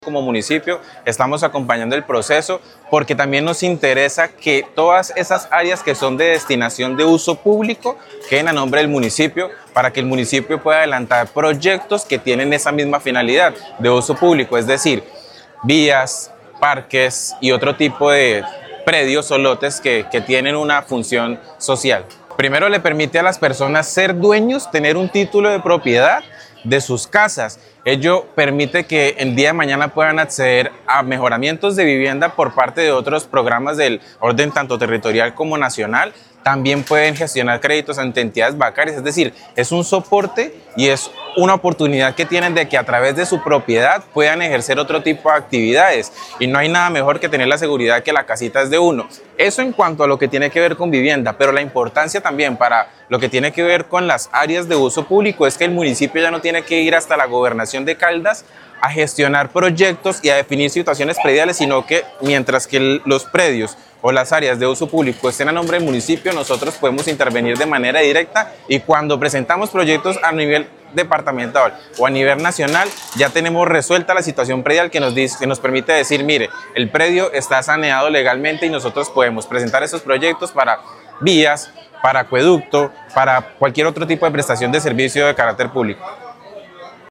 Como municipio estamos acompañando el proceso porque también nos interesa que todas esas áreas que son de destinación de uso público queden a nombre del municipio para que el municipio pueda adelantar proyectos que tienen esa misma finalidad de uso público, es decir, vías, parques y otro tipo de predios o lotes que tienen una función social. Primero le permite a las personas ser dueños, tener un título de propiedad de sus casas. Ello permite que el día de mañana puedan acceder a mejoramientos de vivienda por parte de otros programas del orden tanto territorial como nacional. También pueden gestionar créditos ante entidades bancarias, es decir, es un soporte y es una oportunidad que tienen de que a través de su propiedad puedan ejercer otro tipo de actividades y no hay nada mejor que tener la seguridad que la casita es de uno. Eso en cuanto a lo que tiene que ver con vivienda, pero la importancia también para lo que tiene que ver con las áreas de uso público es que el municipio ya no tiene que ir hasta la gobernación de Caldas a gestionar proyectos y a definir situaciones prediales, sino que mientras que los predios o las áreas de uso público estén a nombre del municipio, nosotros podemos intervenir de manera directa y cuando presentamos proyectos a nivel departamental o a nivel nacional, ya tenemos resuelta la situación predial que nos permite decir, mire, el predio está saneado legalmente y nosotros podemos presentar esos proyectos para vías, para acueducto, para cualquier otro tipo de prestación de servicio de carácter público.